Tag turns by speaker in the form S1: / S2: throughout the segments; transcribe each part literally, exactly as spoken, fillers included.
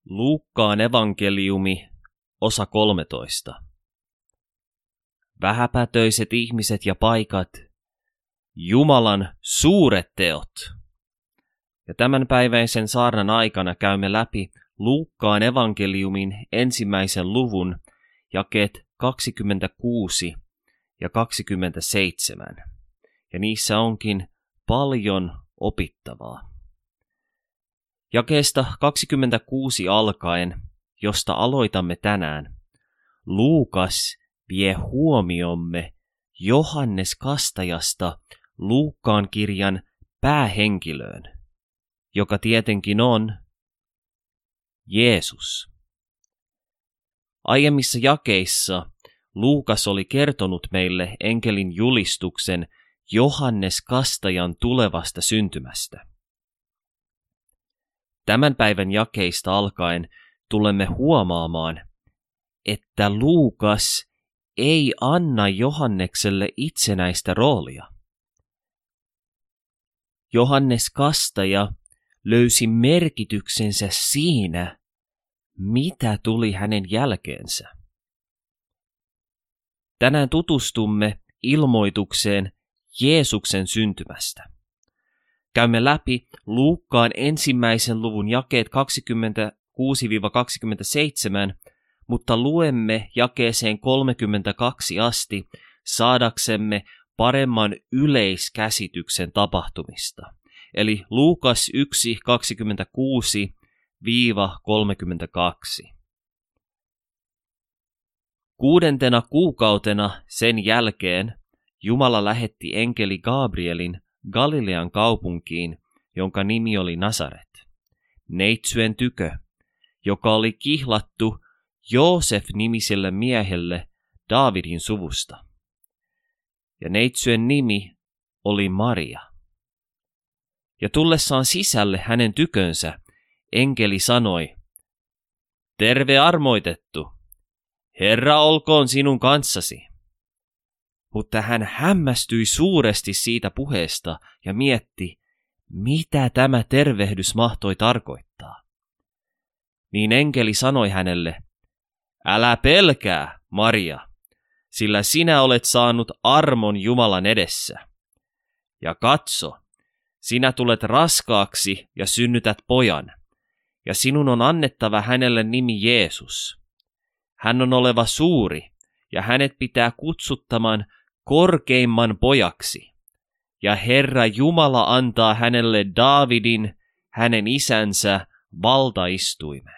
S1: Luukkaan evankeliumi, osa kolmetoista. Vähäpätöiset ihmiset ja paikat, Jumalan suuret teot. Ja tämänpäiväisen saarnan aikana käymme läpi Luukkaan evankeliumin ensimmäisen luvun jakeet kaksikymmentäkuusi ja kaksikymmentäseitsemän. Ja niissä onkin paljon opittavaa. Jakeesta kaksikymmentäkuusi alkaen, josta aloitamme tänään, Luukas vie huomiomme Johannes Kastajasta Luukkaan kirjan päähenkilöön, joka tietenkin on Jeesus. Aiemmissa jakeissa Luukas oli kertonut meille enkelin julistuksen Johannes Kastajan tulevasta syntymästä. Tämän päivän jakeista alkaen tulemme huomaamaan, että Luukas ei anna Johannekselle itsenäistä roolia. Johannes Kastaja löysi merkityksensä siinä, mitä tuli hänen jälkeensä. Tänään tutustumme ilmoitukseen Jeesuksen syntymästä. Käymme läpi Luukkaan ensimmäisen luvun jakeet kaksikymmentäkuusi kaksikymmentäseitsemän, mutta luemme jakeeseen kolmekymmentäkaksi asti saadaksemme paremman yleiskäsityksen tapahtumista. Eli Luukas yksi kaksikymmentäkuusi kolmekymmentäkaksi. Kuudentena kuukautena sen jälkeen Jumala lähetti enkeli Gabrielin Galilean kaupunkiin, jonka nimi oli Nasaret, neitsyen tykö, joka oli kihlattu Joosef-nimiselle miehelle Daavidin suvusta. Ja neitsyen nimi oli Maria. Ja tullessaan sisälle hänen tykönsä, enkeli sanoi, "Terve armoitettu, Herra olkoon sinun kanssasi." Mutta hän hämmästyi suuresti siitä puheesta ja mietti, mitä tämä tervehdys mahtoi tarkoittaa. Niin enkeli sanoi hänelle, "Älä pelkää, Maria, sillä sinä olet saanut armon Jumalan edessä. Ja katso, sinä tulet raskaaksi ja synnytät pojan, ja sinun on annettava hänelle nimi Jeesus. Hän on oleva suuri, ja hänet pitää kutsuttamaan korkeimman pojaksi, ja Herra Jumala antaa hänelle Daavidin, hänen isänsä, valtaistuimen."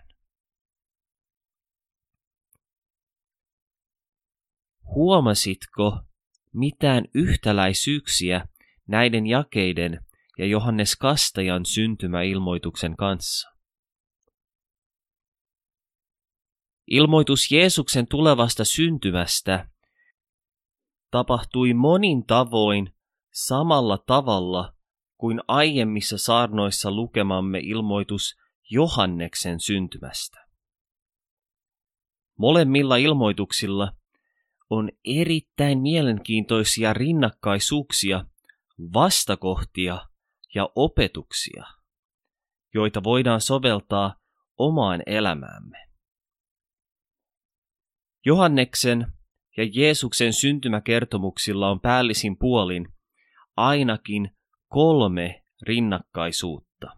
S1: Huomasitko mitään yhtäläisyyksiä näiden jakeiden ja Johannes Kastajan syntymäilmoituksen kanssa? Ilmoitus Jeesuksen tulevasta syntymästä tapahtui monin tavoin samalla tavalla kuin aiemmissa saarnoissa lukemamme ilmoitus Johanneksen syntymästä. Molemmilla ilmoituksilla on erittäin mielenkiintoisia rinnakkaisuuksia, vastakohtia ja opetuksia, joita voidaan soveltaa omaan elämäämme. Johanneksen ja Jeesuksen syntymäkertomuksilla on päällisin puolin ainakin kolme rinnakkaisuutta.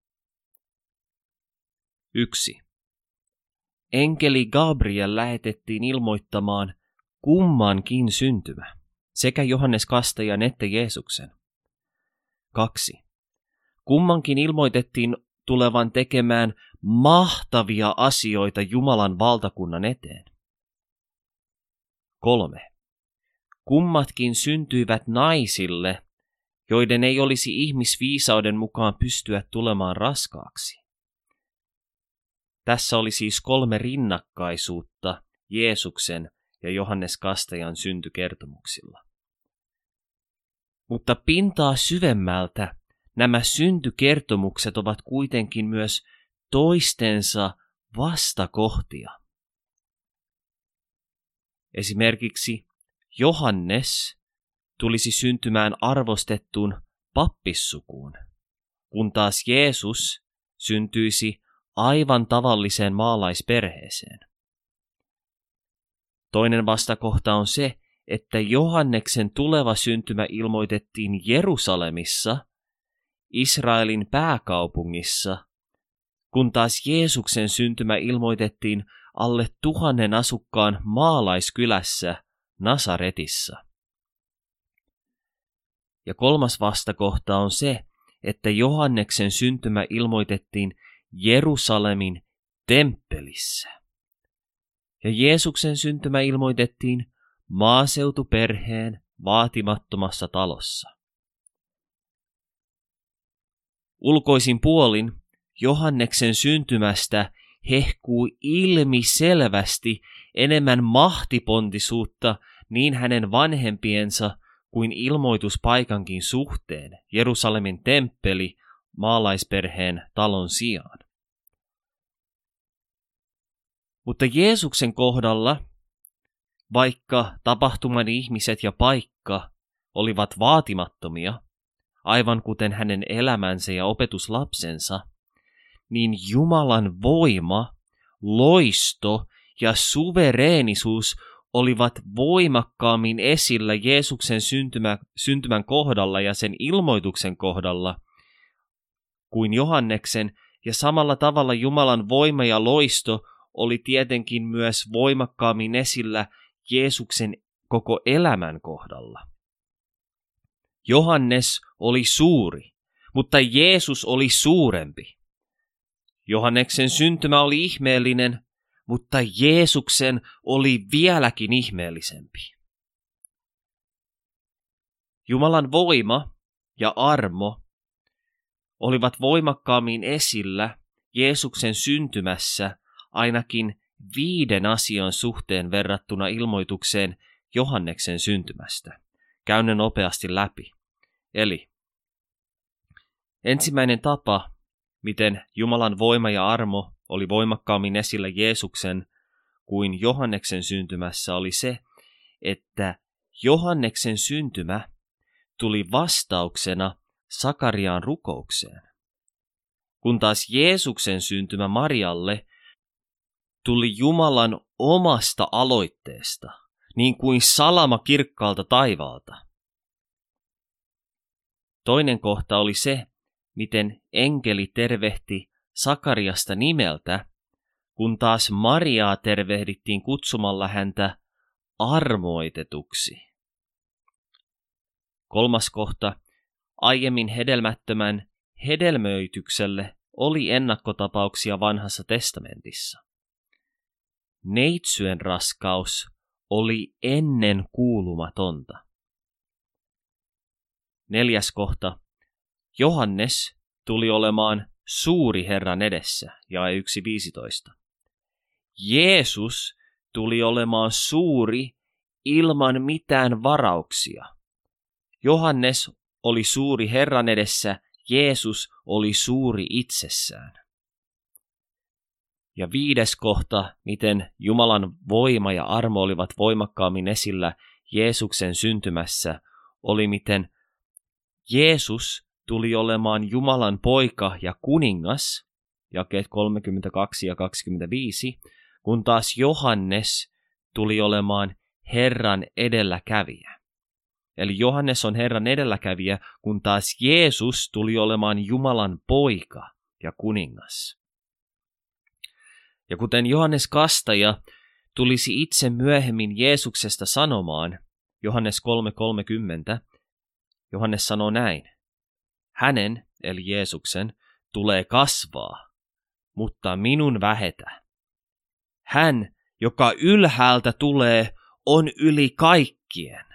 S1: Yksi. Enkeli Gabriel lähetettiin ilmoittamaan kummankin syntymä, sekä Johannes Kastajan että Jeesuksen. Kaksi. Kummankin ilmoitettiin tulevan tekemään mahtavia asioita Jumalan valtakunnan eteen. Kolme. Kummatkin syntyivät naisille, joiden ei olisi ihmisviisauden mukaan pystyä tulemaan raskaaksi. Tässä oli siis kolme rinnakkaisuutta Jeesuksen ja Johannes Kastajan syntykertomuksilla. Mutta pintaa syvemmältä nämä syntykertomukset ovat kuitenkin myös toistensa vastakohtia. Esimerkiksi Johannes tulisi syntymään arvostettuun pappissukuun, kun taas Jeesus syntyisi aivan tavalliseen maalaisperheeseen. Toinen vastakohta on se, että Johanneksen tuleva syntymä ilmoitettiin Jerusalemissa, Israelin pääkaupungissa, kun taas Jeesuksen syntymä ilmoitettiin alle tuhannen asukkaan maalaiskylässä Nasaretissa. Ja kolmas vastakohta on se, että Johanneksen syntymä ilmoitettiin Jerusalemin temppelissä. Ja Jeesuksen syntymä ilmoitettiin maaseutuperheen vaatimattomassa talossa. Ulkoisin puolin Johanneksen syntymästä hehkuu ilmiselvästi enemmän mahtipontisuutta niin hänen vanhempiensa kuin ilmoituspaikankin suhteen, Jerusalemin temppeli maalaisperheen talon sijaan. Mutta Jeesuksen kohdalla, vaikka tapahtuman ihmiset ja paikka olivat vaatimattomia, aivan kuten hänen elämänsä ja opetuslapsensa, niin Jumalan voima, loisto ja suvereenisuus olivat voimakkaammin esillä Jeesuksen syntymä, syntymän kohdalla ja sen ilmoituksen kohdalla kuin Johanneksen, ja samalla tavalla Jumalan voima ja loisto oli tietenkin myös voimakkaammin esillä Jeesuksen koko elämän kohdalla. Johannes oli suuri, mutta Jeesus oli suurempi. Johanneksen syntymä oli ihmeellinen, mutta Jeesuksen oli vieläkin ihmeellisempi. Jumalan voima ja armo olivat voimakkaammin esillä Jeesuksen syntymässä ainakin viiden asian suhteen verrattuna ilmoitukseen Johanneksen syntymästä. Käyn ne nopeasti läpi. Eli ensimmäinen tapa, miten Jumalan voima ja armo oli voimakkaammin esillä Jeesuksen kuin Johanneksen syntymässä, oli se, että Johanneksen syntymä tuli vastauksena Sakariaan rukoukseen, kun taas Jeesuksen syntymä Marialle tuli Jumalan omasta aloitteesta, niin kuin salama kirkkaalta taivaalta. Toinen kohta oli se, miten enkeli tervehti Sakariasta nimeltä, kun taas Mariaa tervehdittiin kutsumalla häntä armoitetuksi. Kolmas kohta, aiemmin hedelmättömän hedelmöitykselle oli ennakkotapauksia vanhassa testamentissa. Neitsyen raskaus oli ennen kuulumatonta. Neljäs kohta, Johannes tuli olemaan suuri Herran edessä, jae yksi viisitoista. Jeesus tuli olemaan suuri ilman mitään varauksia. Johannes oli suuri Herran edessä, Jeesus oli suuri itsessään. Ja viides kohta, miten Jumalan voima ja armo olivat voimakkaammin esillä Jeesuksen syntymässä, oli miten Jeesus tuli olemaan Jumalan poika ja kuningas, jakeet kolmekymmentäkaksi ja kaksikymmentäviisi, kun taas Johannes tuli olemaan Herran edelläkävijä. Eli Johannes on Herran edelläkävijä, kun taas Jeesus tuli olemaan Jumalan poika ja kuningas. Ja kuten Johannes Kastaja tulisi itse myöhemmin Jeesuksesta sanomaan, Johannes kolme kolmekymmentä, Johannes sanoo näin. Hänen, eli Jeesuksen, tulee kasvaa, mutta minun vähetä. Hän, joka ylhäältä tulee, on yli kaikkien.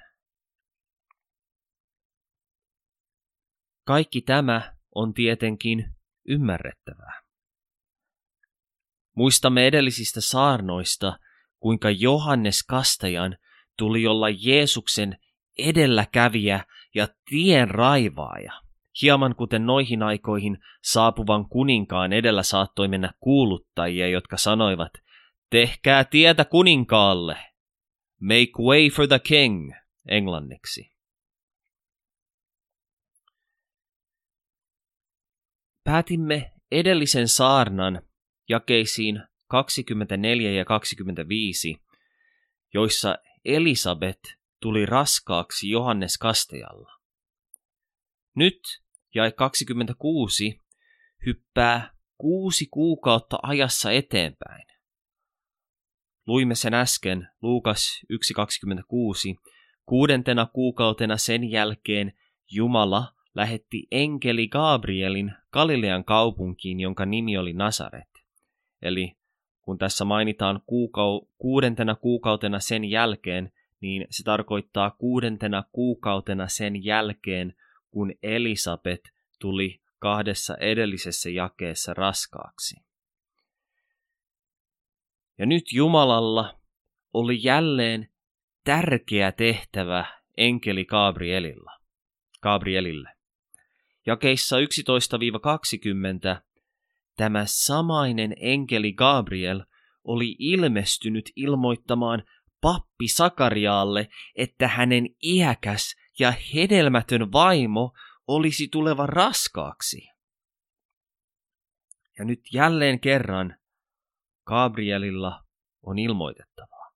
S1: Kaikki tämä on tietenkin ymmärrettävää. Muistamme edellisistä saarnoista, kuinka Johannes Kastajan tuli olla Jeesuksen edelläkävijä ja tien raivaaja. Hieman kuten noihin aikoihin saapuvan kuninkaan edellä saattoi mennä kuuluttajia, jotka sanoivat, tehkää tietä kuninkaalle, make way for the king, englanniksi. Päätimme edellisen saarnan jakeisiin kaksikymmentäneljä ja kaksikymmentäviisi, joissa Elisabet tuli raskaaksi Johannes Kastajalla. Nyt jae kaksikymmentäkuusi hyppää kuusi kuukautta ajassa eteenpäin. Luimme sen äsken, Luukas yksi kaksikymmentäkuusi. Kuudentena kuukautena sen jälkeen Jumala lähetti enkeli Gabrielin Galilean kaupunkiin, jonka nimi oli Nasaret. Eli kun tässä mainitaan kuukau- kuudentena kuukautena sen jälkeen, niin se tarkoittaa kuudentena kuukautena sen jälkeen, kun Elisabet tuli kahdessa edellisessä jakeessa raskaaksi. Ja nyt Jumalalla oli jälleen tärkeä tehtävä enkeli Gabrielilla, Gabrielille. Jakeissa yksitoista kaksikymmentä tämä samainen enkeli Gabriel oli ilmestynyt ilmoittamaan pappi Sakariaalle, että hänen iäkäs ja hedelmätön vaimo olisi tuleva raskaaksi. Ja nyt jälleen kerran Gabrielilla on ilmoitettavaa.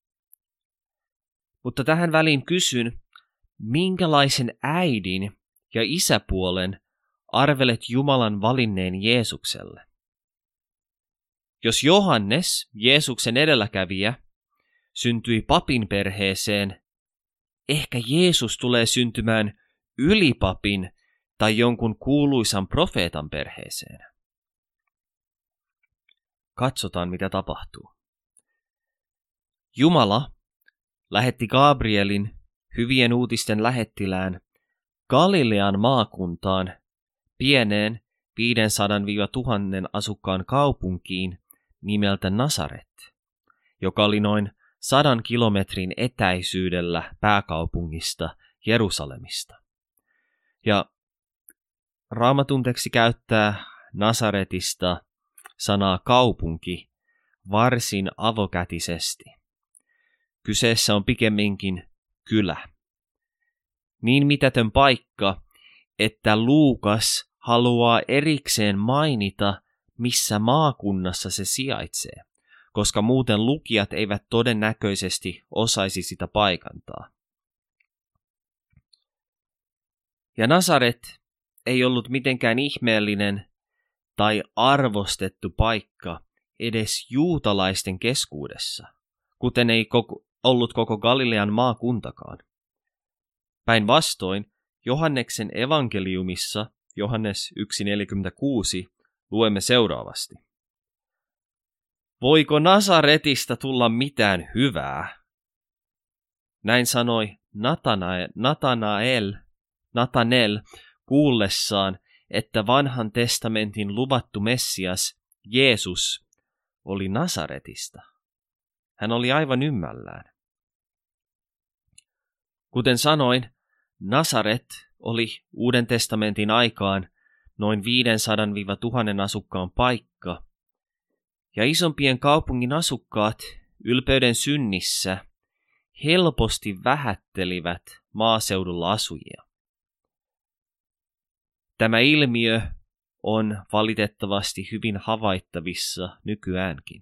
S1: Mutta tähän väliin kysyn, minkälaisen äidin ja isäpuolen arvelet Jumalan valinneen Jeesukselle? Jos Johannes, Jeesuksen edelläkävijä, syntyi papin perheeseen, ehkä Jeesus tulee syntymään ylipapin tai jonkun kuuluisan profeetan perheeseen. Katsotaan, mitä tapahtuu. Jumala lähetti Gabrielin hyvien uutisten lähettilään Galilean maakuntaan, pieneen viisisataa–tuhat asukkaan kaupunkiin nimeltä Nasaret, joka oli noin sadan kilometrin etäisyydellä pääkaupungista Jerusalemista. Ja Raamatun teksti käyttää Nasaretista sanaa kaupunki varsin avokätisesti. Kyseessä on pikemminkin kylä. Niin mitätön paikka, että Luukas haluaa erikseen mainita, missä maakunnassa se sijaitsee, koska muuten lukijat eivät todennäköisesti osaisi sitä paikantaa. Ja Nasaret ei ollut mitenkään ihmeellinen tai arvostettu paikka edes juutalaisten keskuudessa, kuten ei koko, ollut koko Galilean maakuntakaan. Päinvastoin Johanneksen evankeliumissa, Johannes yksi neljäkymmentäkuusi, luemme seuraavasti. Voiko Nasaretista tulla mitään hyvää? Näin sanoi Natanael, Natanael, Natanel kuullessaan, että vanhan testamentin luvattu Messias, Jeesus, oli Nasaretista. Hän oli aivan ymmällään. Kuten sanoin, Nasaret oli Uuden testamentin aikaan noin viisisataa–tuhat asukkaan paikka, ja isompien kaupungin asukkaat ylpeyden synnissä helposti vähättelivät maaseudulla asujia. Tämä ilmiö on valitettavasti hyvin havaittavissa nykyäänkin.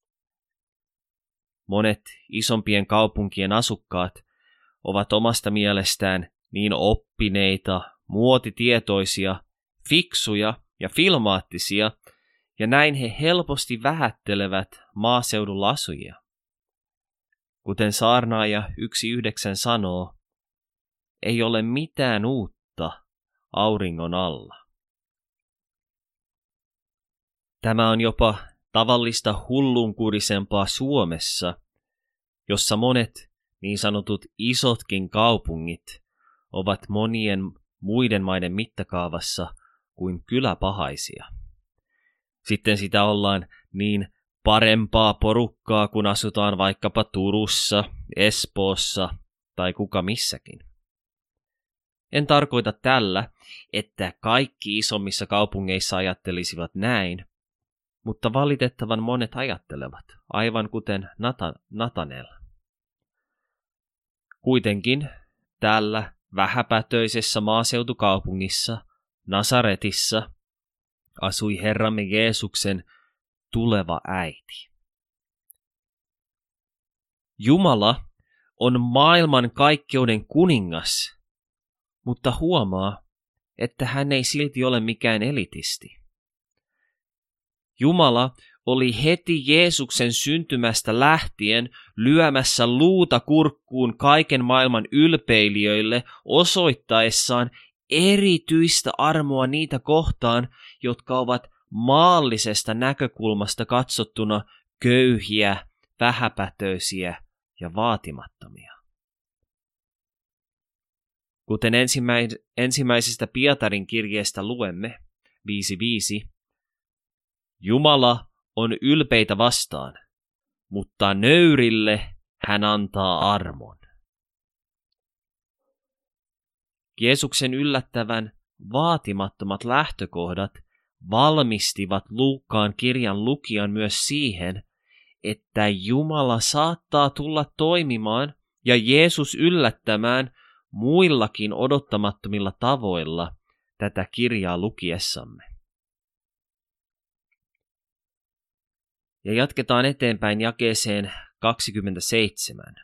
S1: Monet isompien kaupunkien asukkaat ovat omasta mielestään niin oppineita, muotitietoisia, fiksuja ja filmaattisia, ja näin he helposti vähättelevät maaseudulla asujia. Kuten saarnaaja yksi yhdeksän sanoo, ei ole mitään uutta auringon alla. Tämä on jopa tavallista hullunkurisempaa Suomessa, jossa monet niin sanotut isotkin kaupungit ovat monien muiden maiden mittakaavassa kuin kyläpahaisia. Sitten sitä ollaan niin parempaa porukkaa, kun asutaan vaikkapa Turussa, Espoossa tai kuka missäkin. En tarkoita tällä, että kaikki isommissa kaupungeissa ajattelisivat näin, mutta valitettavan monet ajattelevat, aivan kuten Nata, Natanel. Kuitenkin täällä vähäpätöisessä maaseutukaupungissa, Nasaretissa, asui Herramme Jeesuksen tuleva äiti. Jumala on maailman kaikkeuden kuningas, mutta huomaa, että hän ei silti ole mikään elitisti. Jumala oli heti Jeesuksen syntymästä lähtien lyömässä luuta kurkkuun kaiken maailman ylpeilijöille osoittaessaan erityistä armoa niitä kohtaan, jotka ovat maallisesta näkökulmasta katsottuna köyhiä, vähäpätöisiä ja vaatimattomia. Kuten ensimmäisestä Pietarin kirjeestä luemme, viisi viisi, Jumala on ylpeitä vastaan, mutta nöyrille hän antaa armon. Jeesuksen yllättävän vaatimattomat lähtökohdat valmistivat Luukkaan kirjan lukijan myös siihen, että Jumala saattaa tulla toimimaan ja Jeesus yllättämään muillakin odottamattomilla tavoilla tätä kirjaa lukiessamme. Ja jatketaan eteenpäin jakeeseen kaksikymmentäseitsemän.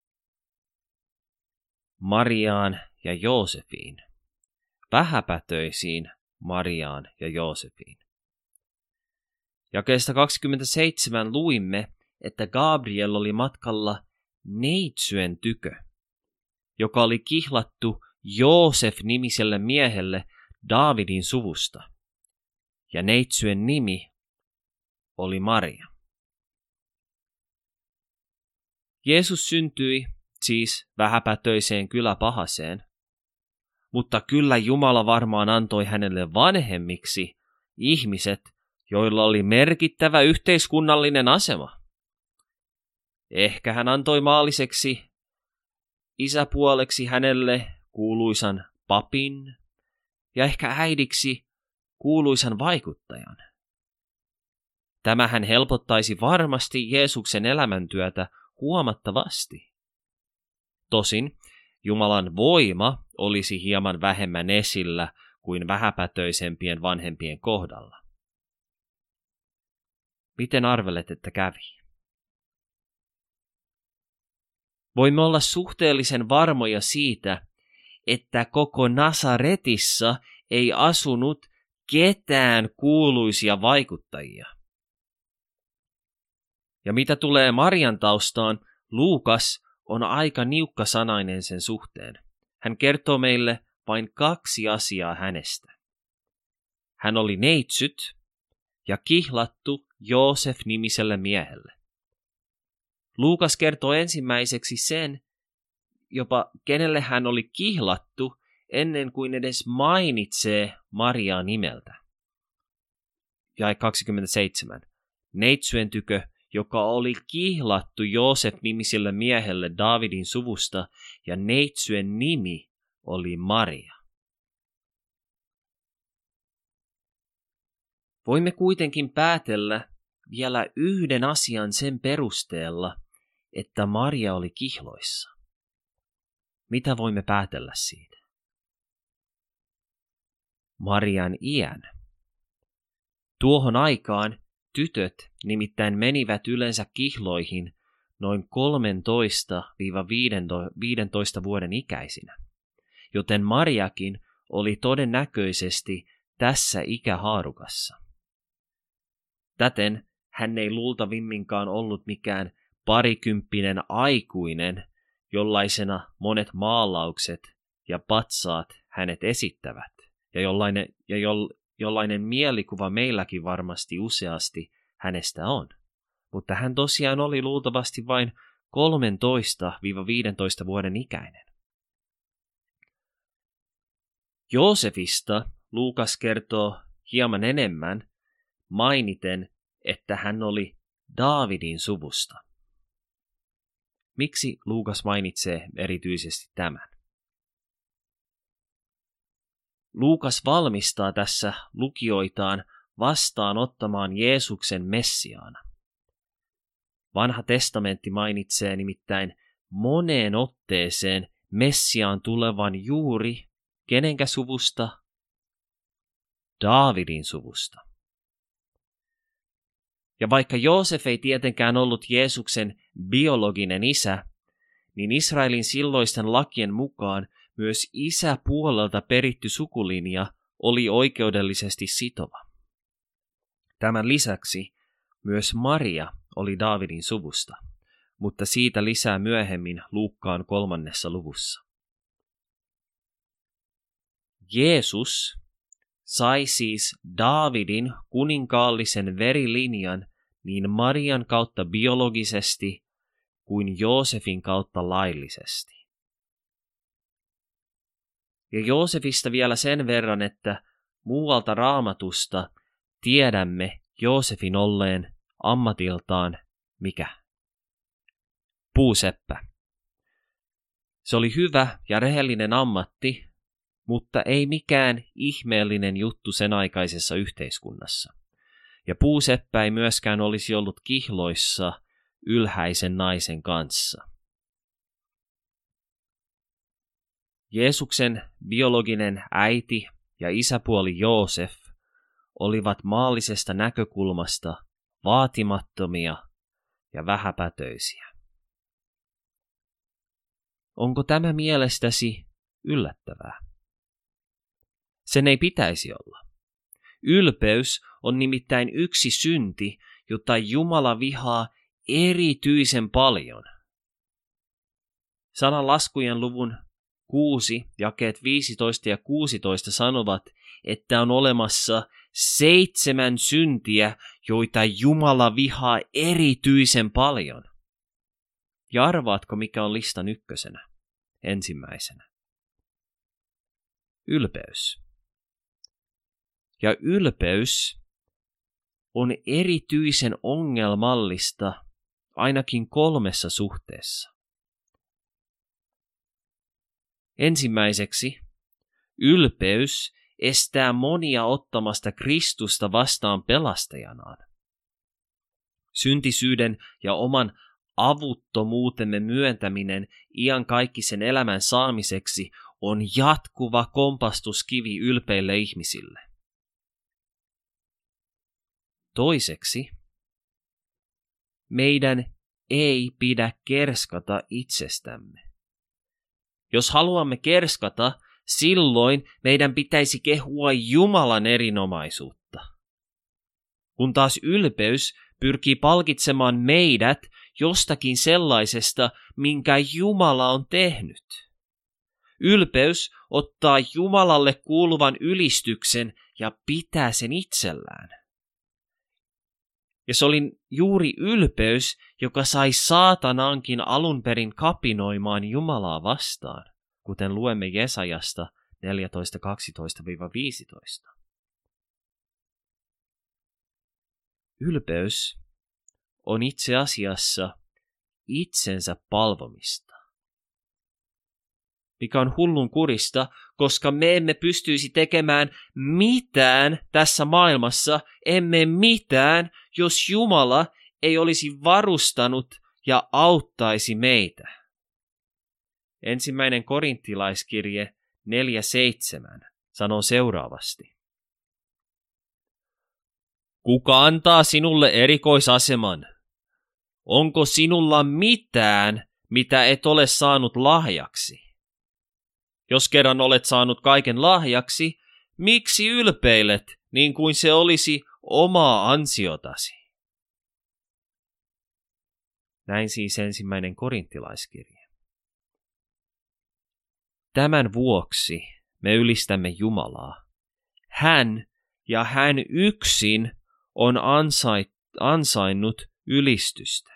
S1: Mariaan ja Joosefiin, vähäpätöisiin Mariaan ja Joosefiin. Jakeesta kaksikymmentäseitsemän luimme, että Gabriel oli matkalla neitsyen tykö, joka oli kihlattu Joosef-nimiselle miehelle Daavidin suvusta, ja neitsyen nimi oli Maria. Jeesus syntyi siis vähäpätöiseen kyläpahaseen, mutta kyllä Jumala varmaan antoi hänelle vanhemmiksi ihmiset, joilla oli merkittävä yhteiskunnallinen asema. Ehkä hän antoi maalliseksi isäpuoleksi hänelle kuuluisan papin ja ehkä äidiksi kuuluisan vaikuttajan. Tämähän helpottaisi varmasti Jeesuksen elämäntyötä huomattavasti. Tosin Jumalan voima olisi hieman vähemmän esillä kuin vähäpätöisempien vanhempien kohdalla. Miten arvelet, että kävi? Voimme olla suhteellisen varmoja siitä, että koko Nasaretissa ei asunut ketään kuuluisia vaikuttajia. Ja mitä tulee Marian taustaan, Luukas on aika niukkasanainen sen suhteen. Hän kertoo meille vain kaksi asiaa hänestä. Hän oli neitsyt ja kihlattu Joosef-nimiselle miehelle. Luukas kertoo ensimmäiseksi sen, jopa kenelle hän oli kihlattu ennen kuin edes mainitsee Mariaa nimeltä. Jae kaksikymmentäseitsemän. Neitsyen tykö, joka oli kihlattu Joosef-nimiselle miehelle Daavidin suvusta, ja neitsyen nimi oli Maria. Voimme kuitenkin päätellä vielä yhden asian sen perusteella, että Maria oli kihloissa. Mitä voimme päätellä siitä? Marian iän. Tuohon aikaan tytöt nimittäin menivät yleensä kihloihin noin kolmetoista viisitoista vuoden ikäisinä, joten Mariakin oli todennäköisesti tässä ikähaarukassa. Täten hän ei luultavimminkaan ollut mikään parikymppinen aikuinen, jollaisena monet maalaukset ja patsaat hänet esittävät, ja jollainen, ja joll, jollainen mielikuva meilläkin varmasti useasti hänestä on. Mutta hän tosiaan oli luultavasti vain kolmetoista viisitoista vuoden ikäinen. Joosefista Luukas kertoo hieman enemmän, mainiten, että hän oli Daavidin suvusta. Miksi Luukas mainitsee erityisesti tämän? Luukas valmistaa tässä lukijoitaan vastaanottamaan Jeesuksen Messiaana. Vanha testamentti mainitsee nimittäin moneen otteeseen Messiaan tulevan juuri kenenkä suvusta? Daavidin suvusta. Ja vaikka Joosef ei tietenkään ollut Jeesuksen biologinen isä, niin Israelin silloisten lakien mukaan myös isäpuolelta peritty sukulinja oli oikeudellisesti sitova. Tämän lisäksi myös Maria oli Daavidin suvusta, mutta siitä lisää myöhemmin Luukkaan kolmannessa luvussa. Jeesus sai siis Daavidin kuninkaallisen verilinjan niin Marian kautta biologisesti kuin Joosefin kautta laillisesti. Ja Joosefista vielä sen verran, että muualta Raamatusta tiedämme Joosefin olleen ammatiltaan mikä? Puuseppä. Se oli hyvä ja rehellinen ammatti, mutta ei mikään ihmeellinen juttu sen aikaisessa yhteiskunnassa. Ja puuseppä ei myöskään olisi ollut kihloissa ylhäisen naisen kanssa. Jeesuksen biologinen äiti ja isäpuoli Joosef olivat maallisesta näkökulmasta vaatimattomia ja vähäpätöisiä. Onko tämä mielestäsi yllättävää? Sen ei pitäisi olla. Ylpeys on nimittäin yksi synti, jota Jumala vihaa erityisen paljon. Sananlaskujen luvun kuusi, jakeet viisitoista ja kuusitoista sanovat, että on olemassa seitsemän syntiä, joita Jumala vihaa erityisen paljon. Ja arvaatko, mikä on listan ykkösenä, ensimmäisenä? Ylpeys. Ja ylpeys on erityisen ongelmallista ainakin kolmessa suhteessa. Ensimmäiseksi, ylpeys estää monia ottamasta Kristusta vastaan pelastajanaan. Syntisyyden ja oman avuttomuutemme myöntäminen iankaikkisen elämän saamiseksi on jatkuva kompastuskivi ylpeille ihmisille. Toiseksi, meidän ei pidä kerskata itsestämme. Jos haluamme kerskata, silloin meidän pitäisi kehua Jumalan erinomaisuutta. Kun taas ylpeys pyrkii palkitsemaan meidät jostakin sellaisesta, minkä Jumala on tehnyt. Ylpeys ottaa Jumalalle kuuluvan ylistyksen ja pitää sen itsellään. Ja se oli juuri ylpeys, joka sai saatanankin alun perin kapinoimaan Jumalaa vastaan, kuten luemme Jesajasta neljätoista kaksitoista viisitoista. Ylpeys on itse asiassa itsensä palvomista, mikä on hullun kurista, koska me emme pystyisi tekemään mitään tässä maailmassa, emme mitään, jos Jumala ei olisi varustanut ja auttaisi meitä. Ensimmäinen korintilaiskirje neljä seitsemän sanoo seuraavasti. Kuka antaa sinulle erikoisaseman? Onko sinulla mitään, mitä et ole saanut lahjaksi? Jos kerran olet saanut kaiken lahjaksi, miksi ylpeilet niin kuin se olisi omaa ansiotasi? Näin siis ensimmäinen korintilaiskirje. Tämän vuoksi me ylistämme Jumalaa. Hän ja hän yksin on ansait, ansainnut ylistystä.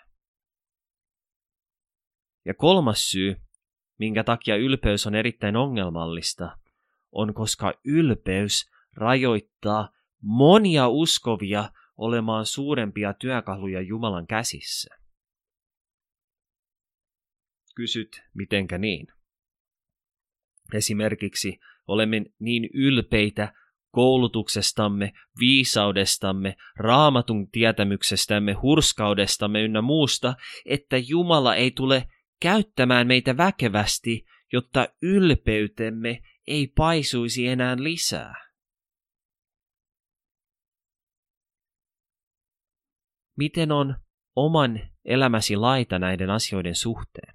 S1: Ja kolmas syy, minkä takia ylpeys on erittäin ongelmallista, on koska ylpeys rajoittaa monia uskovia olemaan suurempia työkaluja Jumalan käsissä. Kysyt, mitenkä niin? Esimerkiksi olemme niin ylpeitä koulutuksestamme, viisaudestamme, raamatun tietämyksestämme, hurskaudestamme ynnä muusta, että Jumala ei tule käyttämään meitä väkevästi, jotta ylpeytemme ei paisuisi enää lisää. miten on oman elämäsi laita näiden asioiden suhteen?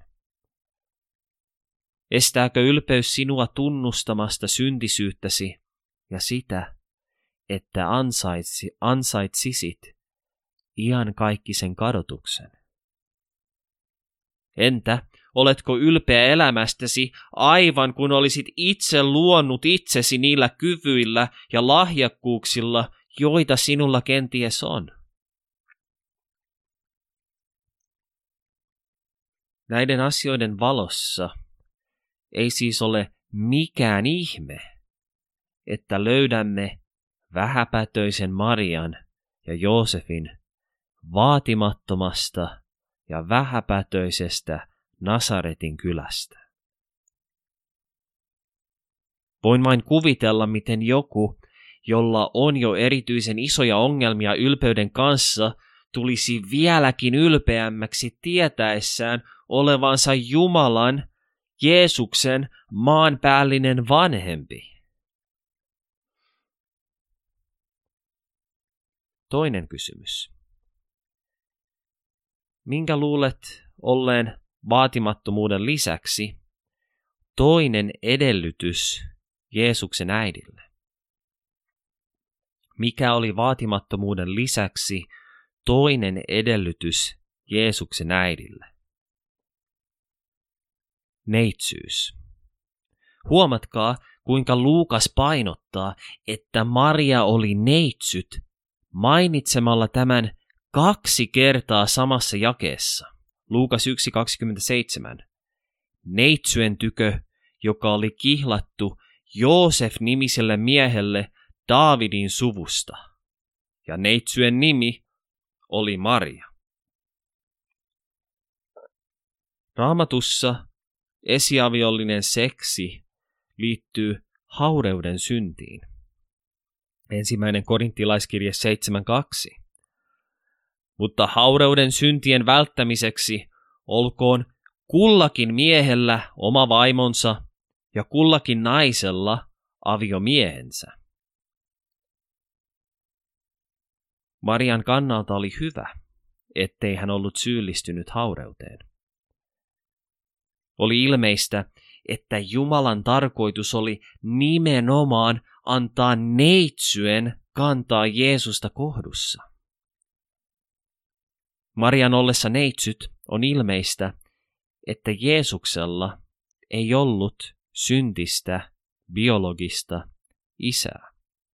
S1: Estääkö ylpeys sinua tunnustamasta syntisyyttäsi ja sitä, että ansaitsi, ansaitsisit iankaikkisen kadotuksen? Entä oletko ylpeä elämästäsi aivan kun olisit itse luonut itsesi niillä kyvyillä ja lahjakkuuksilla, joita sinulla kenties on? Näiden asioiden valossa ei siis ole mikään ihme, että löydämme vähäpätöisen Marian ja Joosefin vaatimattomasta ja vähäpätöisestä Nasaretin kylästä. Voin vain kuvitella, miten joku, jolla on jo erityisen isoja ongelmia ylpeyden kanssa, tulisi vieläkin ylpeämmäksi tietäessään olevansa Jumalan, Jeesuksen maanpäällinen vanhempi. Toinen kysymys. Minkä luulet olleen vaatimattomuuden lisäksi toinen edellytys Jeesuksen äidille? Mikä oli vaatimattomuuden lisäksi toinen edellytys Jeesuksen äidille? Neitsyys. Huomatkaa, kuinka Luukas painottaa, että Maria oli neitsyt mainitsemalla tämän kaksi kertaa samassa jakeessa. Luukas yksi kaksikymmentäseitsemän. Neitsyen tykö, joka oli kihlattu Joosef-nimiselle miehelle Daavidin suvusta. Ja neitsyen nimi oli Maria. Raamatussa esiaviollinen seksi liittyy haureuden syntiin. Ensimmäinen korintilaiskirje seitsemän kaksi. Mutta haureuden syntien välttämiseksi olkoon kullakin miehellä oma vaimonsa ja kullakin naisella aviomiehensä. Marian kannalta oli hyvä, ettei hän ollut syyllistynyt haureuteen. Oli ilmeistä, että Jumalan tarkoitus oli nimenomaan antaa neitsyen kantaa Jeesusta kohdussa. Marian ollessa neitsyt on ilmeistä, että Jeesuksella ei ollut syntistä biologista isää.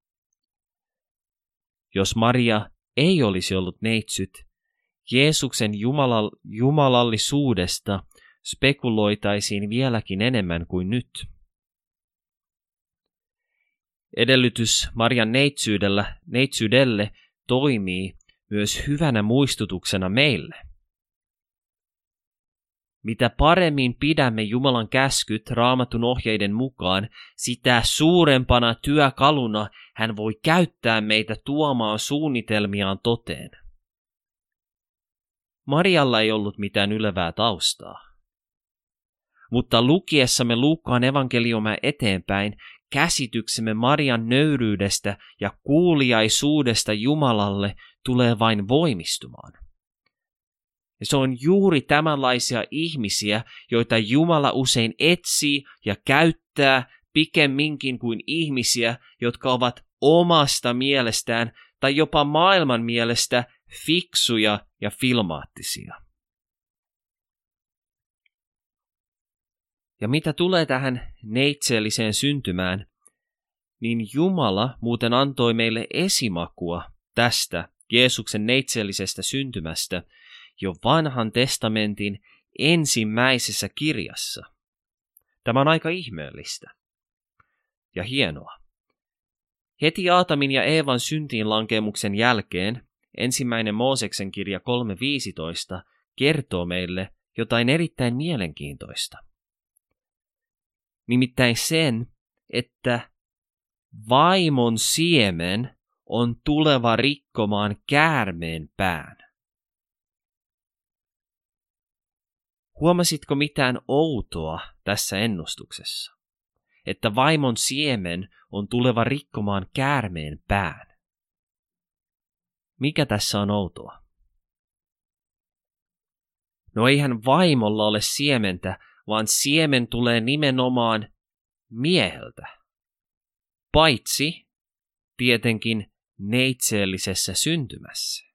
S1: Jos Maria ei olisi ollut neitsyt, Jeesuksen jumalal- jumalallisuudesta spekuloitaisiin vieläkin enemmän kuin nyt. Edellytys Marian neitsyydellä, neitsyydelle toimii myös hyvänä muistutuksena meille. Mitä paremmin pidämme Jumalan käskyt Raamatun ohjeiden mukaan, sitä suurempana työkaluna hän voi käyttää meitä tuomaan suunnitelmiaan toteen. Marialla ei ollut mitään ylevää taustaa. Mutta lukiessamme Luukkaan evankeliumia eteenpäin, käsityksemme Marian nöyryydestä ja kuuliaisuudesta Jumalalle tulee vain voimistumaan. Ja se on juuri tämänlaisia ihmisiä, joita Jumala usein etsii ja käyttää pikemminkin kuin ihmisiä, jotka ovat omasta mielestään tai jopa maailman mielestä fiksuja ja filmaattisia. Ja mitä tulee tähän neitseelliseen syntymään, niin Jumala muuten antoi meille esimakua tästä Jeesuksen neitseellisestä syntymästä jo vanhan testamentin ensimmäisessä kirjassa. Tämä on aika ihmeellistä ja hienoa. Heti Aatamin ja Eevan syntiinlankemuksen jälkeen ensimmäinen Mooseksen kirja kolme viisitoista kertoo meille jotain erittäin mielenkiintoista. Nimittäin sen, että vaimon siemen on tuleva rikkomaan käärmeen pään. Huomasitko mitään outoa tässä ennustuksessa? Että vaimon siemen on tuleva rikkomaan käärmeen pään. Mikä tässä on outoa? No eihän vaimolla ole siementä, vaan siemen tulee nimenomaan mieheltä. Paitsi tietenkin neitseellisessä syntymässä.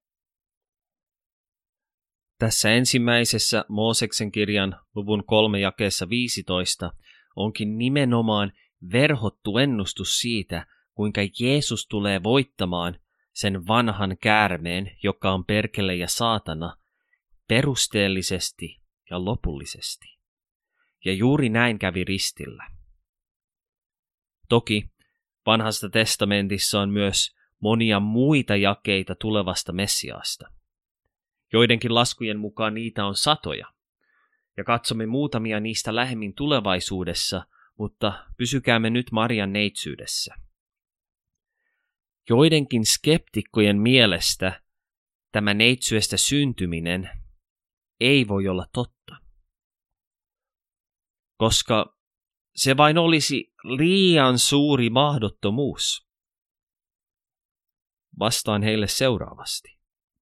S1: Tässä ensimmäisessä Mooseksen kirjan luvun kolme jakeessa viisitoista onkin nimenomaan verhottu ennustus siitä, kuinka Jeesus tulee voittamaan sen vanhan käärmeen, joka on perkele ja saatana, perusteellisesti ja lopullisesti. Ja juuri näin kävi ristillä. Toki vanhassa testamentissa on myös monia muita jakeita tulevasta Messiaasta. Joidenkin laskujen mukaan niitä on satoja, ja katsomme muutamia niistä lähemmin tulevaisuudessa, mutta pysykäämme nyt Marian neitsyydessä. Joidenkin skeptikkojen mielestä tämä neitsyestä syntyminen ei voi olla totta, koska se vain olisi liian suuri mahdottomuus. Vastaan heille seuraavasti.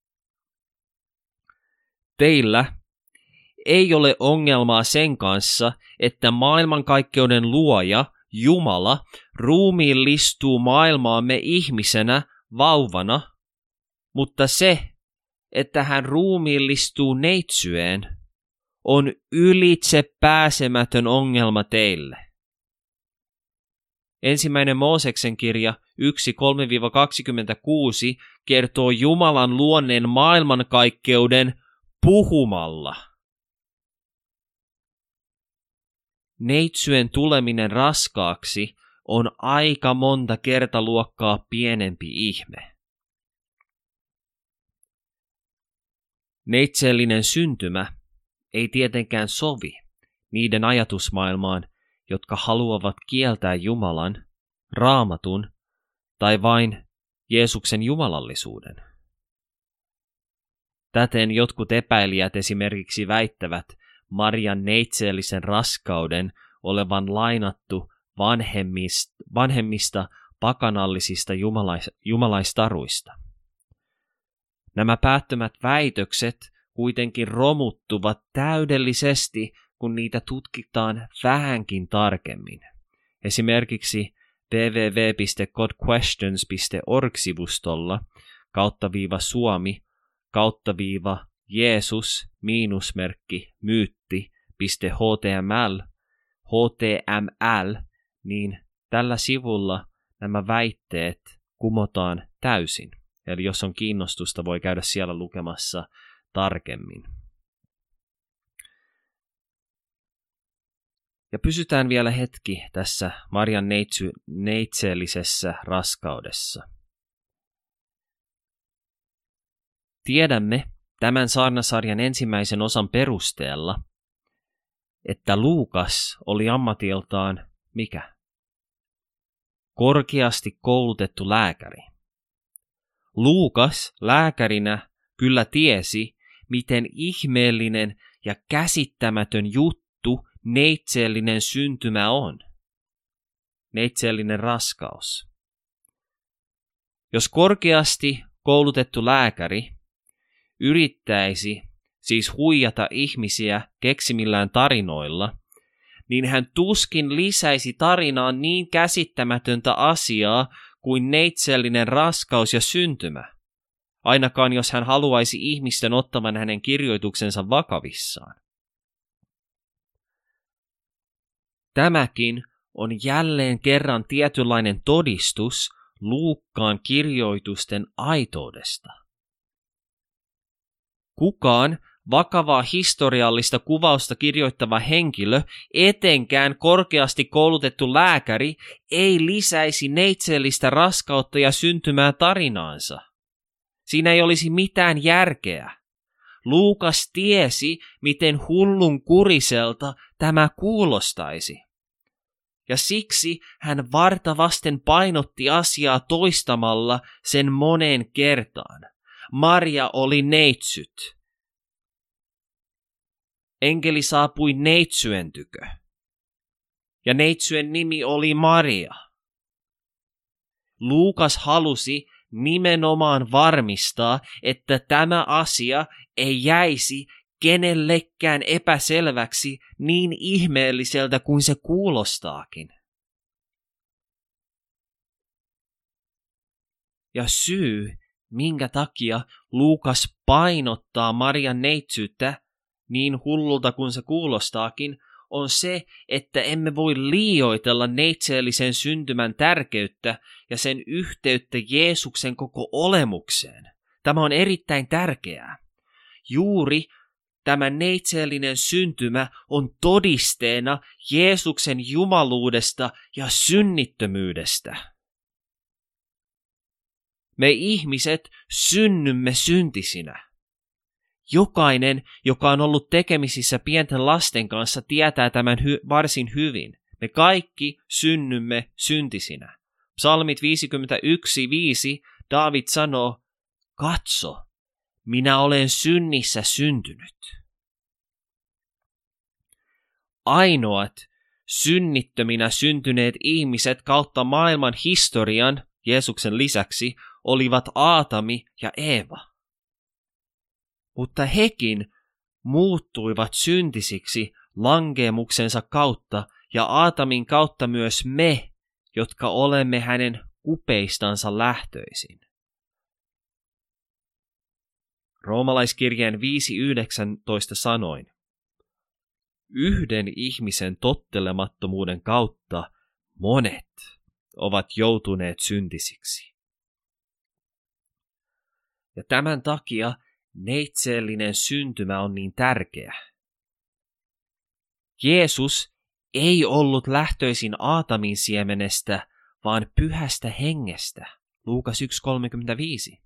S1: Teillä ei ole ongelmaa sen kanssa, että maailmankaikkeuden luoja, Jumala, ruumiillistuu maailmaamme ihmisenä, vauvana, mutta se, että hän ruumiillistuu neitsyeen, on ylitse pääsemätön ongelma teille. Ensimmäinen Mooseksen kirja yksi kolme kaksikymmentäkuusi kertoo Jumalan luonneen maailmankaikkeuden puhumalla. Neitsyen tuleminen raskaaksi on aika monta kertaluokkaa pienempi ihme. Neitseellinen syntymä ei tietenkään sovi niiden ajatusmaailmaan, jotka haluavat kieltää Jumalan, Raamatun tai vain Jeesuksen jumalallisuuden. Täten jotkut epäilijät esimerkiksi väittävät Marian neitseellisen raskauden olevan lainattu vanhemmista, vanhemmista pakanallisista jumalais, jumalaistaruista. Nämä päättömät väitökset kuitenkin romuttuvat täydellisesti, kun niitä tutkitaan vähänkin tarkemmin. Esimerkiksi double-u double-u double-u piste god questions piste org-sivustolla kautta viiva suomi kautta viiva Jeesus miinusmerkki myytti piste html html, niin tällä sivulla nämä väitteet kumotaan täysin. Eli jos on kiinnostusta, voi käydä siellä lukemassa tarkemmin. Ja pysytään vielä hetki tässä Marian neitsy, neitseellisessä raskaudessa. Tiedämme tämän saarnasarjan ensimmäisen osan perusteella, että Luukas oli ammatiltaan mikä? Korkeasti koulutettu lääkäri. Luukas lääkärinä kyllä tiesi, miten ihmeellinen ja käsittämätön juttu neitseellinen syntymä on. Neitseellinen raskaus. Jos korkeasti koulutettu lääkäri yrittäisi siis huijata ihmisiä keksimillään tarinoilla, niin hän tuskin lisäisi tarinaan niin käsittämätöntä asiaa kuin neitseellinen raskaus ja syntymä, ainakaan jos hän haluaisi ihmisten ottavan hänen kirjoituksensa vakavissaan. Tämäkin on jälleen kerran tietynlainen todistus Luukkaan kirjoitusten aitoudesta. Kukaan vakavaa historiallista kuvausta kirjoittava henkilö, etenkään korkeasti koulutettu lääkäri, ei lisäisi neitseellistä raskautta ja syntymää tarinaansa. Siinä ei olisi mitään järkeä. Luukas tiesi, miten hullun kuriselta tämä kuulostaisi. Ja siksi hän vartavasten painotti asiaa toistamalla sen moneen kertaan. Maria oli neitsyt. Enkeli saapui neitsyen tykö. Ja neitsyen nimi oli Maria. Luukas halusi nimenomaan varmistaa, että tämä asia ei jäisi kenellekään epäselväksi niin ihmeelliseltä kuin se kuulostaakin. Ja syy, minkä takia Luukas painottaa Marian neitsyyttä, niin hullulta kuin se kuulostaakin, on se, että emme voi liioitella neitseellisen syntymän tärkeyttä ja sen yhteyttä Jeesuksen koko olemukseen. Tämä on erittäin tärkeää. Juuri tämä neitseellinen syntymä on todisteena Jeesuksen jumaluudesta ja synnittömyydestä. Me ihmiset synnymme syntisinä. Jokainen, joka on ollut tekemisissä pienten lasten kanssa, tietää tämän hy- varsin hyvin. Me kaikki synnymme syntisinä. Psalmit viisikymmentäyksi viisi Daavid sanoo, katso, minä olen synnissä syntynyt. Ainoat synnittöminä syntyneet ihmiset kautta maailman historian, Jeesuksen lisäksi, olivat Aatami ja Eeva. Mutta hekin muuttuivat syntisiksi lankeemuksensa kautta ja Aatamin kautta myös me, jotka olemme hänen kupeistansa lähtöisin. Roomalaiskirjeen viisi yhdeksäntoista sanoin, yhden ihmisen tottelemattomuuden kautta monet ovat joutuneet syntisiksi. Ja tämän takia neitseellinen syntymä on niin tärkeä. Jeesus ei ollut lähtöisin Aatamin siemenestä, vaan pyhästä hengestä. Luukas yksi kolmekymmentäviisi.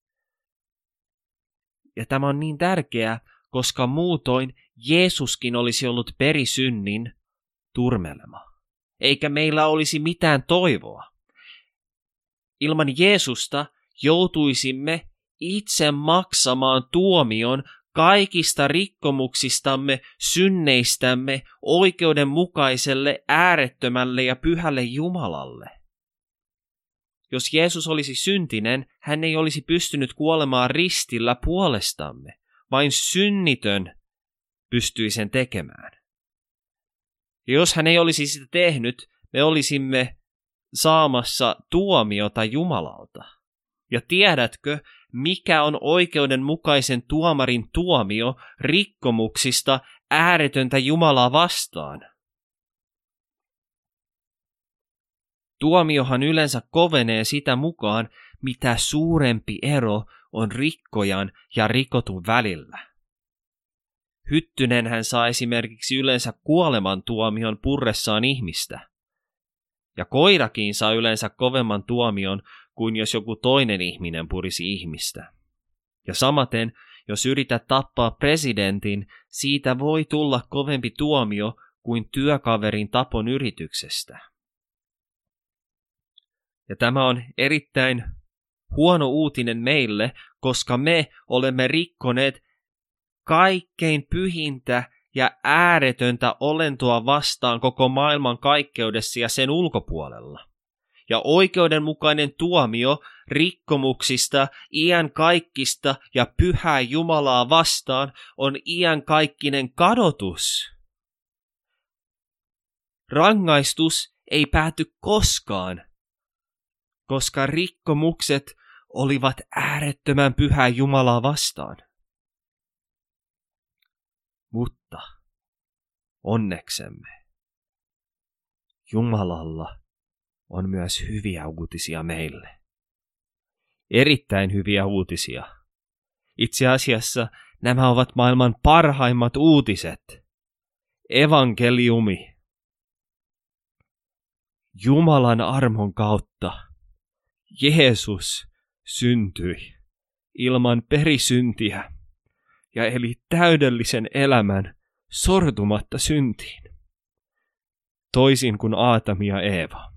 S1: Ja tämä on niin tärkeää, koska muutoin Jeesuskin olisi ollut perisynnin turmelema. Eikä meillä olisi mitään toivoa. Ilman Jeesusta joutuisimme itse maksamaan tuomion kaikista rikkomuksistamme, synneistämme, oikeudenmukaiselle, äärettömälle ja pyhälle Jumalalle. Jos Jeesus olisi syntinen, hän ei olisi pystynyt kuolemaan ristillä puolestamme. Vain synnitön pystyi sen tekemään. Ja jos hän ei olisi sitä tehnyt, me olisimme saamassa tuomiota Jumalalta. Ja tiedätkö, mikä on oikeudenmukaisen tuomarin tuomio rikkomuksista ääretöntä Jumalaa vastaan? Tuomiohan yleensä kovenee sitä mukaan, mitä suurempi ero on rikkojan ja rikotun välillä. Hyttynen hän saa esimerkiksi yleensä kuolemantuomion purressaan ihmistä. Ja koirakin saa yleensä kovemman tuomion kuin jos joku toinen ihminen purisi ihmistä. Ja samaten, jos yrität tappaa presidentin, siitä voi tulla kovempi tuomio kuin työkaverin tapon yrityksestä. Ja tämä on erittäin huono uutinen meille, koska me olemme rikkoneet kaikkein pyhintä ja ääretöntä olentoa vastaan koko maailman kaikkeudessa ja sen ulkopuolella. Ja oikeudenmukainen tuomio rikkomuksista iankaikkista ja pyhää Jumalaa vastaan on iankaikkinen kadotus. Rangaistus ei pääty koskaan, koska rikkomukset olivat äärettömän pyhää Jumalaa vastaan. Mutta onneksemme Jumalalla on myös hyviä uutisia meille. Erittäin hyviä uutisia. Itse asiassa nämä ovat maailman parhaimmat uutiset. Evankeliumi. Jumalan armon kautta Jeesus syntyi ilman perisyntiä ja eli täydellisen elämän sortumatta syntiin, toisin kuin Aatami ja Eeva.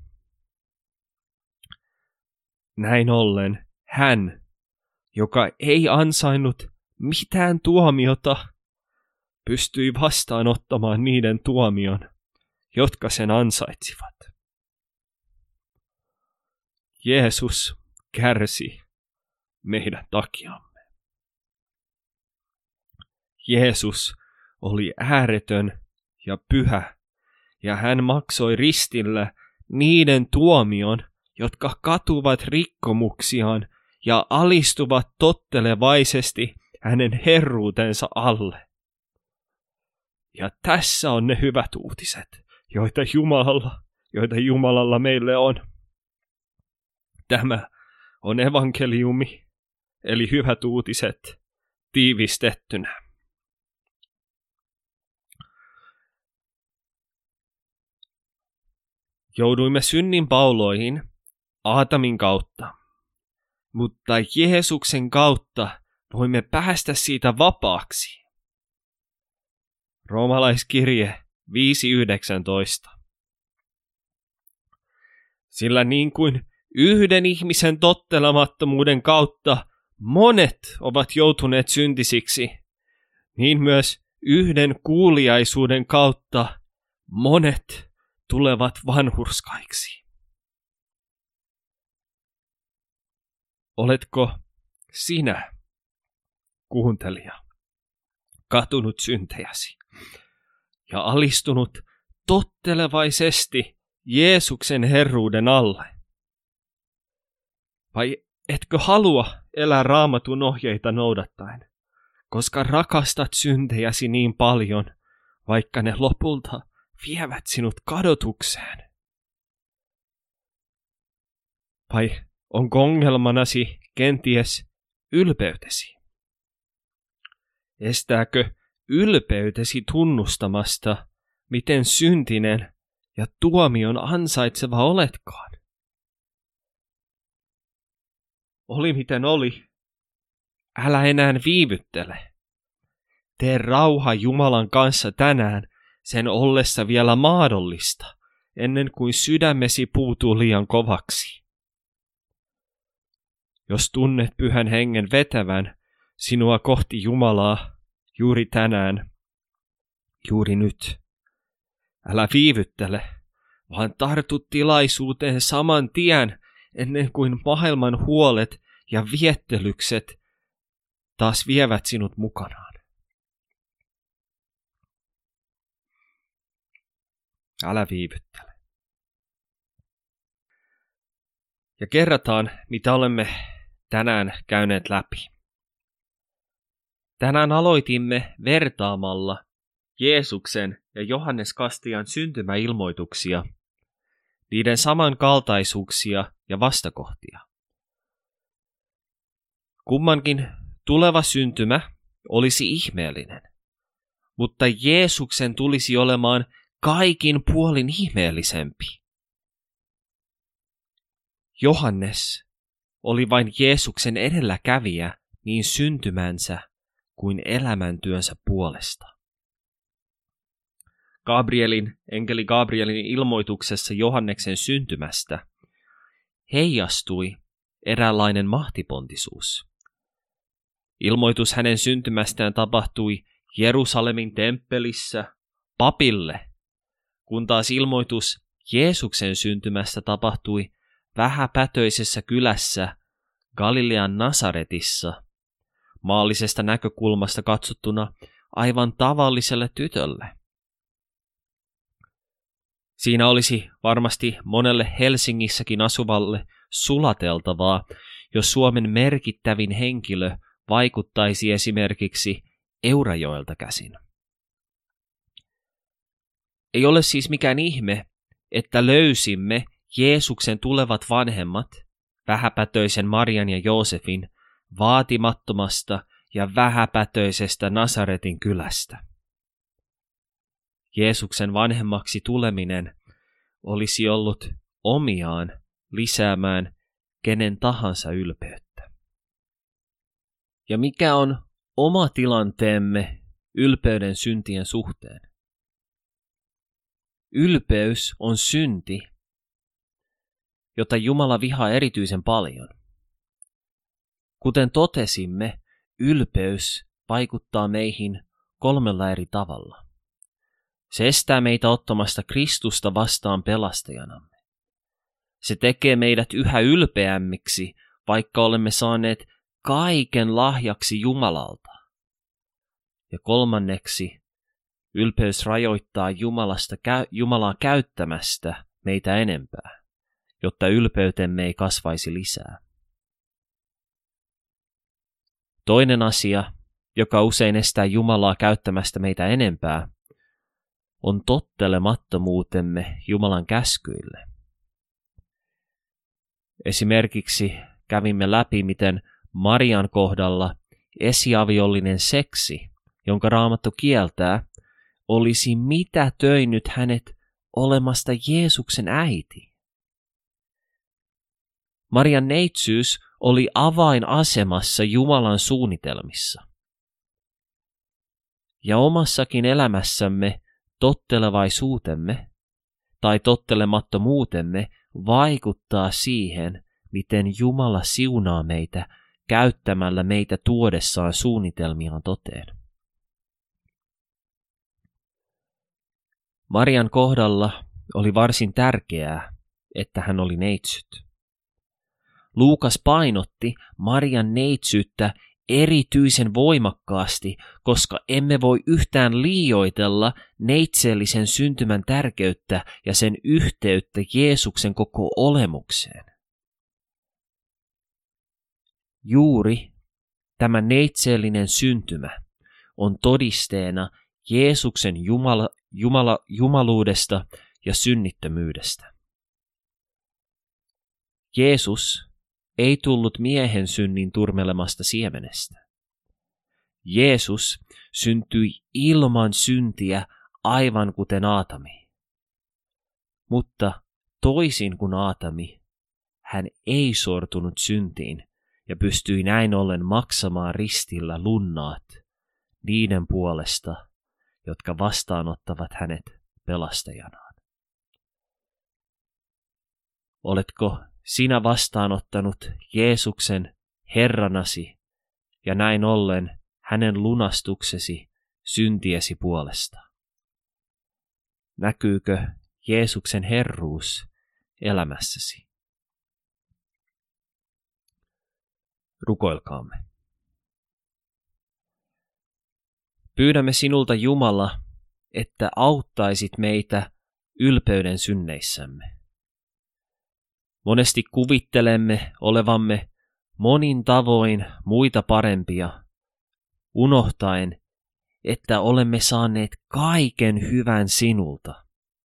S1: Näin ollen hän, joka ei ansainnut mitään tuomiota, pystyi vastaanottamaan niiden tuomion, jotka sen ansaitsivat. Jeesus kärsi meidän takiamme.
S2: Jeesus oli ääretön ja pyhä, ja hän maksoi ristillä niiden tuomion, jotka katuvat rikkomuksiaan ja alistuvat tottelevaisesti hänen herruutensa alle. Ja tässä on ne hyvät uutiset, joita Jumalalla, joita Jumalalla meille on. Tämä on evankeliumi, eli hyvät uutiset tiivistettynä. Jouduimme synnin pauloihin Aatamin kautta, mutta Jeesuksen kautta voimme päästä siitä vapaaksi. Roomalaiskirje viisi yhdeksäntoista. Sillä niin kuin yhden ihmisen tottelemattomuuden kautta monet ovat joutuneet syntisiksi, niin myös yhden kuuliaisuuden kautta monet tulevat vanhurskaiksi. Oletko sinä, kuuntelija, katunut syntejäsi ja alistunut tottelevaisesti Jeesuksen herruuden alle? Vai etkö halua elää Raamatun ohjeita noudattaen, koska rakastat syntejäsi niin paljon, vaikka ne lopulta vievät sinut kadotukseen? Vai onko ongelmanasi kenties ylpeytesi? Estääkö ylpeytesi tunnustamasta, miten syntinen ja tuomion ansaitseva oletkaan? Oli miten oli, älä enää viivyttele. Tee rauha Jumalan kanssa tänään sen ollessa vielä mahdollista, ennen kuin sydämesi puutuu liian kovaksi. Jos tunnet Pyhän Hengen vetävän sinua kohti Jumalaa juuri tänään, juuri nyt, älä viivyttele, vaan tartu tilaisuuteen saman tien, ennen kuin maailman huolet ja viettelykset taas vievät sinut mukanaan. Älä viivyttele. Ja kerrataan, mitä olemme tänään käyneet läpi. Tänään aloitimme vertaamalla Jeesuksen ja Johannes Kastijan syntymäilmoituksia, niiden samankaltaisuuksia ja vastakohtia. Kummankin tuleva syntymä olisi ihmeellinen, mutta Jeesuksen tulisi olemaan kaikin puolin ihmeellisempi. Johannes oli vain Jeesuksen edelläkävijä niin syntymänsä kuin elämäntyönsä puolesta. Gabrielin, enkeli Gabrielin ilmoituksessa Johanneksen syntymästä heijastui eräänlainen mahtipontisuus. Ilmoitus hänen syntymästään tapahtui Jerusalemin temppelissä papille, kun taas ilmoitus Jeesuksen syntymästä tapahtui vähäpätöisessä kylässä Galilean Nasaretissa, maallisesta näkökulmasta katsottuna aivan tavalliselle tytölle. Siinä olisi varmasti monelle Helsingissäkin asuvalle sulateltavaa, jos Suomen merkittävin henkilö vaikuttaisi esimerkiksi Eurajoelta käsin. Ei ole siis mikään ihme, että löysimme Jeesuksen tulevat vanhemmat, vähäpätöisen Marian ja Joosefin, vaatimattomasta ja vähäpätöisestä Nasaretin kylästä. Jeesuksen vanhemmaksi tuleminen olisi ollut omiaan lisäämään kenen tahansa ylpeyttä. Ja mikä on oma tilanteemme ylpeyden syntien suhteen? Ylpeys on synti, jota Jumala vihaa erityisen paljon. Kuten totesimme, ylpeys vaikuttaa meihin kolmella eri tavalla. Se estää meitä ottamasta Kristusta vastaan pelastajanamme. Se tekee meidät yhä ylpeämmiksi, vaikka olemme saaneet kaiken lahjaksi Jumalalta.
S1: Ja kolmanneksi, ylpeys rajoittaa Jumalasta, Jumalaa käyttämästä meitä enempää, jotta ylpeytemme ei kasvaisi lisää. Toinen asia, joka usein estää Jumalaa käyttämästä meitä enempää, on tottelemattomuutemme Jumalan käskyille. Esimerkiksi kävimme läpi, miten Marian kohdalla esiaviollinen seksi, jonka Raamattu kieltää, olisi mitätöinyt hänet olemasta Jeesuksen äiti. Marian neitsyys oli avainasemassa Jumalan suunnitelmissa. Ja omassakin elämässämme tottelevaisuutemme tai tottelemattomuutemme vaikuttaa siihen, miten Jumala siunaa meitä käyttämällä meitä tuodessaan suunnitelmiaan toteen. Marian kohdalla oli varsin tärkeää, että hän oli neitsyt. Luukas painotti Marian neitsyyttä erityisen voimakkaasti, koska emme voi yhtään liioitella neitseellisen syntymän tärkeyttä ja sen yhteyttä Jeesuksen koko olemukseen. Juuri tämä neitseellinen syntymä on todisteena Jeesuksen Jumala, Jumala, jumaluudesta ja synnittömyydestä. Jeesus ei tullut miehen synnin turmelemasta siemenestä. Jeesus syntyi ilman syntiä aivan kuten Aatami. Mutta toisin kuin Aatami, hän ei sortunut syntiin ja pystyi näin ollen maksamaan ristillä lunnaat niiden puolesta, jotka vastaanottavat hänet pelastajanaan. Oletko sinä vastaanottanut Jeesuksen Herranasi ja näin ollen hänen lunastuksesi syntiesi puolesta? Näkyykö Jeesuksen herruus elämässäsi? Rukoilkaamme. Pyydämme sinulta, Jumala, että auttaisit meitä ylpeyden synneissämme. Monesti kuvittelemme olevamme monin tavoin muita parempia, unohtaen, että olemme saaneet kaiken hyvän sinulta.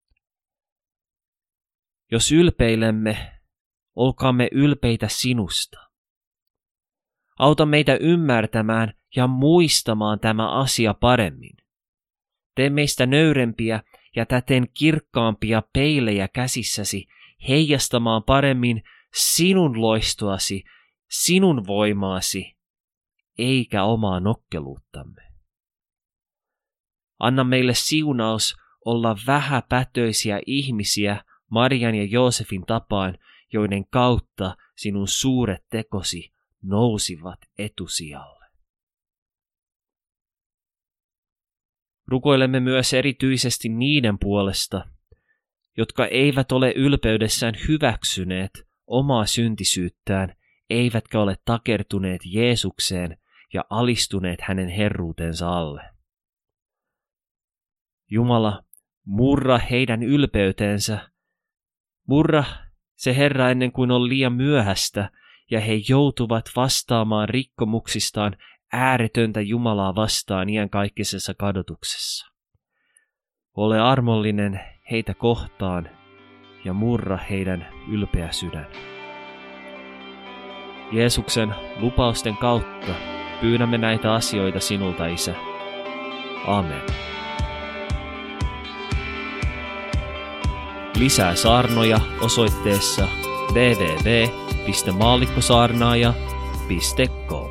S1: Jos ylpeilemme, olkaamme ylpeitä sinusta. Auta meitä ymmärtämään ja muistamaan tämä asia paremmin. Tee meistä nöyrempiä ja täten kirkkaampia peilejä käsissäsi, heijastamaan paremmin sinun loistoasi, sinun voimaasi, eikä omaa nokkeluuttamme. Anna meille siunaus olla vähäpätöisiä ihmisiä Marian ja Joosefin tapaan, joiden kautta sinun suuret tekosi nousivat etusijalle. Rukoilemme myös erityisesti niiden puolesta, jotka eivät ole ylpeydessään hyväksyneet omaa syntisyyttään, eivätkä ole takertuneet Jeesukseen ja alistuneet hänen herruutensa alle. Jumala, murra heidän ylpeytensä, murra se Herra ennen kuin on liian myöhäistä, ja he joutuvat vastaamaan rikkomuksistaan ääretöntä Jumalaa vastaan iankaikkisessa kadotuksessa. Ole armollinen heitä kohtaan ja murra heidän ylpeä sydän. Jeesuksen lupausten kautta pyydämme näitä asioita sinulta, Isä. Amen. Lisää saarnoja osoitteessa double-u double-u double-u piste maallikkosaarnaaja piste com.